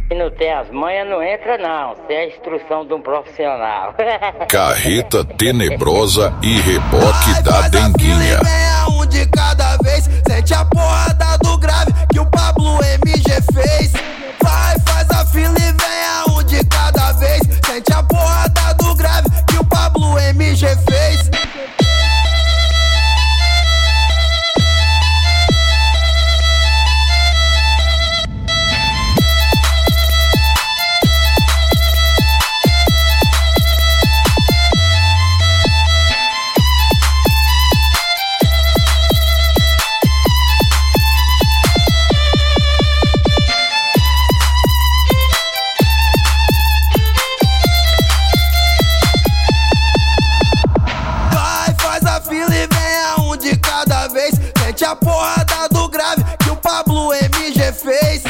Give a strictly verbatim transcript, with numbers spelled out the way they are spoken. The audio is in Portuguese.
Se não tem as manhas, não entra não. Isso é a instrução de um profissional. Carreta tenebrosa e reboque da denguinha. Vem um de cada vez, sente a porrada do grave que o Pablo M G fez. Vai, faz a fila e vem um de cada vez, sente a porrada do grave que o Pablo M G fez. Sente a porrada do grave que o Pablo M G fez.